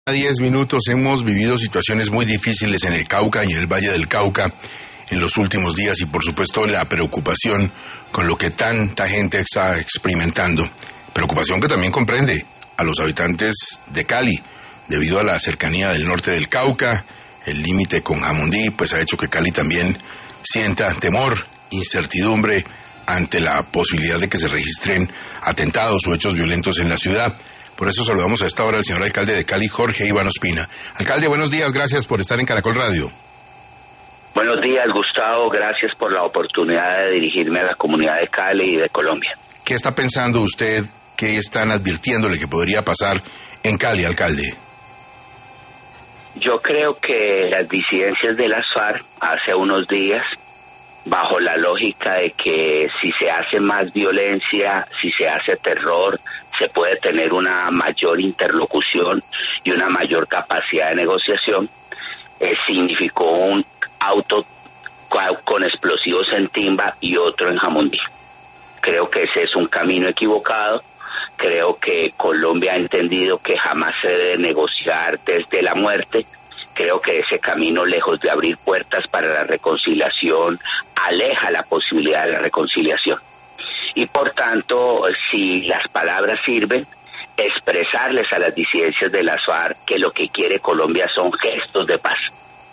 10 minutos. Hemos vivido situaciones muy difíciles en el Cauca y en el Valle del Cauca en los últimos días y por supuesto la preocupación con lo que tanta gente está experimentando. Preocupación que también comprende a los habitantes de Cali, debido a la cercanía del norte del Cauca. El límite con Jamundí pues ha hecho que Cali también sienta temor, incertidumbre ante la posibilidad de que se registren atentados o hechos violentos en la ciudad. Por eso saludamos a esta hora al señor alcalde de Cali, Jorge Iván Ospina. Alcalde, buenos días, gracias por estar en Caracol Radio. Buenos días, Gustavo, gracias por la oportunidad de dirigirme a la comunidad de Cali y de Colombia. ¿Qué está pensando usted? ¿Qué están advirtiéndole que podría pasar en Cali, alcalde? Yo creo que las disidencias de las FARC hace unos días, bajo la lógica de que si se hace más violencia, si se hace terror, se puede tener una mayor interlocución y una mayor capacidad de negociación, significó un auto con explosivos en Timba y otro en Jamundí. Creo que ese es un camino equivocado. Creo que Colombia ha entendido que jamás se debe negociar desde la muerte. Creo que ese camino, lejos de abrir puertas para la reconciliación, aleja la posibilidad de la reconciliación. Y por tanto, si las palabras sirven, expresarles a las disidencias de las FARC que lo que quiere Colombia son gestos de paz,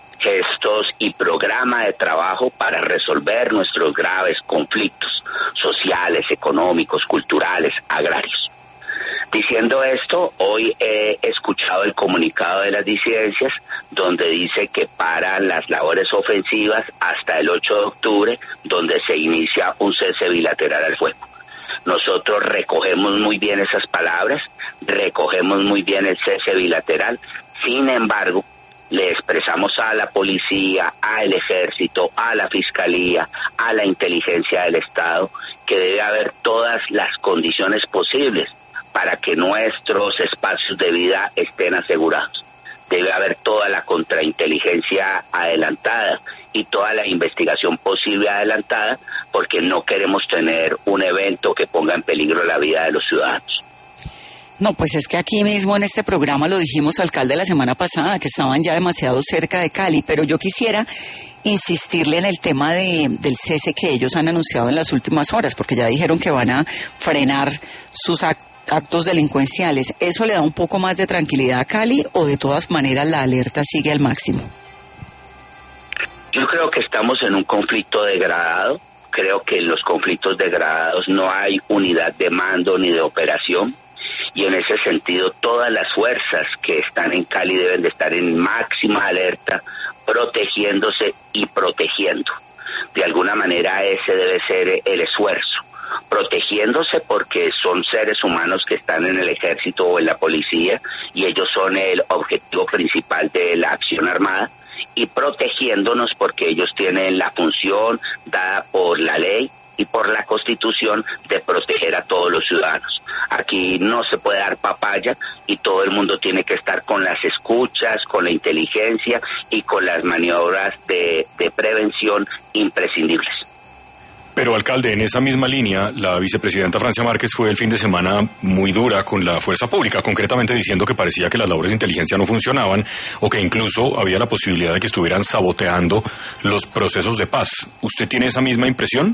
gestos y programa de trabajo para resolver nuestros graves conflictos sociales, económicos, culturales, agrarios. Diciendo esto, hoy he escuchado el comunicado de las disidencias donde dice que paran las labores ofensivas hasta el 8 de octubre, donde se inicia un cese bilateral al fuego. Nosotros recogemos muy bien esas palabras, recogemos muy bien el cese bilateral, sin embargo, le expresamos a la policía, al ejército, a la fiscalía, a la inteligencia del Estado, que debe haber todas las condiciones posibles para que nuestros espacios de vida estén asegurados. Debe haber toda la contrainteligencia adelantada y toda la investigación posible adelantada, porque no queremos tener un evento que ponga en peligro la vida de los ciudadanos. No, pues es que aquí mismo en este programa lo dijimos, alcalde, la semana pasada, que estaban ya demasiado cerca de Cali, pero yo quisiera insistirle en el tema del cese que ellos han anunciado en las últimas horas, porque ya dijeron que van a frenar sus actos delincuenciales. ¿Eso le da un poco más de tranquilidad a Cali o de todas maneras la alerta sigue al máximo? Yo creo que estamos en un conflicto degradado. Creo que en los conflictos degradados no hay unidad de mando ni de operación. Y en ese sentido todas las fuerzas que están en Cali deben de estar en máxima alerta, protegiéndose y protegiendo. De alguna manera ese debe ser el esfuerzo. Protegiéndose porque son seres humanos que están en el ejército o en la policía y ellos son el objetivo principal de la acción armada, y protegiéndonos porque ellos tienen la función dada por la ley y por la Constitución de proteger a todos los ciudadanos. Aquí no se puede dar papaya y todo el mundo tiene que estar con las escuchas, con la inteligencia y con las maniobras de prevención imprescindibles. Pero, alcalde, en esa misma línea, la vicepresidenta Francia Márquez fue el fin de semana muy dura con la fuerza pública, concretamente diciendo que parecía que las labores de inteligencia no funcionaban o que incluso había la posibilidad de que estuvieran saboteando los procesos de paz. ¿Usted tiene esa misma impresión?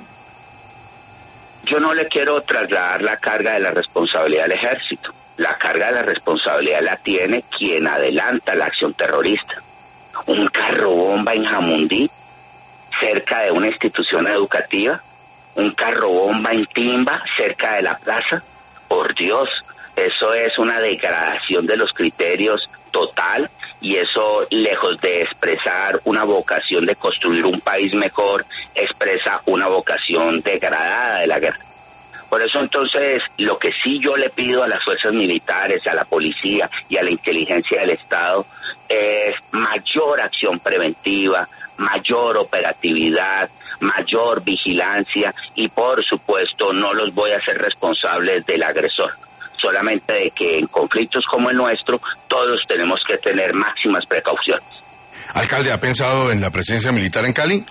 Yo no le quiero trasladar la carga de la responsabilidad al ejército. La carga de la responsabilidad la tiene quien adelanta la acción terrorista. Un carro bomba en Jamundí, cerca de una institución educativa. Un carro bomba en Timba, cerca de la plaza. Por Dios, eso es una degradación de los criterios total, y eso, lejos de expresar una vocación de construir un país mejor, expresa una vocación degradada de la guerra. Por eso entonces, lo que sí yo le pido a las fuerzas militares, a la policía y a la inteligencia del Estado es mayor acción preventiva, mayor operatividad, mayor vigilancia, y por supuesto no los voy a hacer responsables del agresor. Solamente de que en conflictos como el nuestro todos tenemos que tener máximas precauciones. Alcalde, ¿ha pensado en la presencia militar en Cali?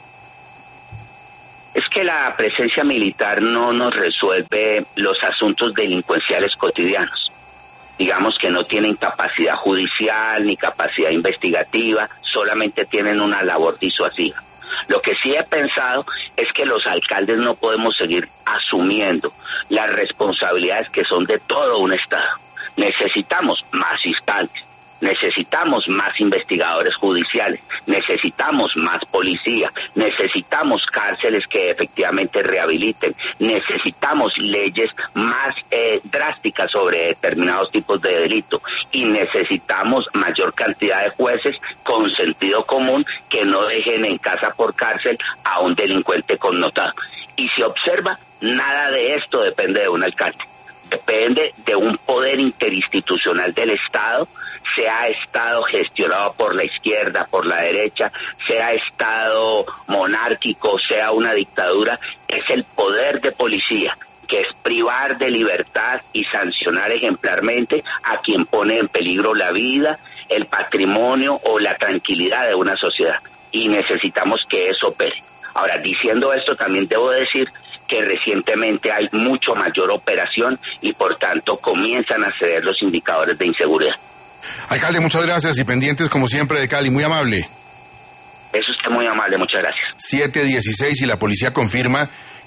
Es que la presencia militar no nos resuelve los asuntos delincuenciales cotidianos. digamos que no tienen capacidad judicial ni capacidad investigativa, solamente tienen una labor disuasiva. Lo que sí he pensado es que los alcaldes no podemos seguir asumiendo las responsabilidades que son de todo un Estado. Necesitamos más fiscales, necesitamos más investigadores judiciales, necesitamos más policía, necesitamos cárceles que efectivamente rehabiliten, necesitamos leyes más drásticas sobre determinados tipos de delito y necesitamos mayor cantidad de jueces con sentido común que no dejen en casa por cárcel a un delincuente connotado. Y si observa, nada de esto depende de un alcalde. Depende de un poder interinstitucional del Estado, sea Estado gestionado por la izquierda, por la derecha, sea Estado monárquico, sea una dictadura, es el poder de policía, que es privar de libertad y sancionar ejemplarmente a quien pone en peligro la vida, el patrimonio o la tranquilidad de una sociedad. Y necesitamos que eso opere. Ahora, diciendo esto, también debo decir que recientemente hay mucho mayor operación y por tanto comienzan a ceder los indicadores de inseguridad. Alcalde, muchas gracias y pendientes como siempre de Cali, muy amable. Eso está muy amable, muchas gracias. 7:16 y la policía confirma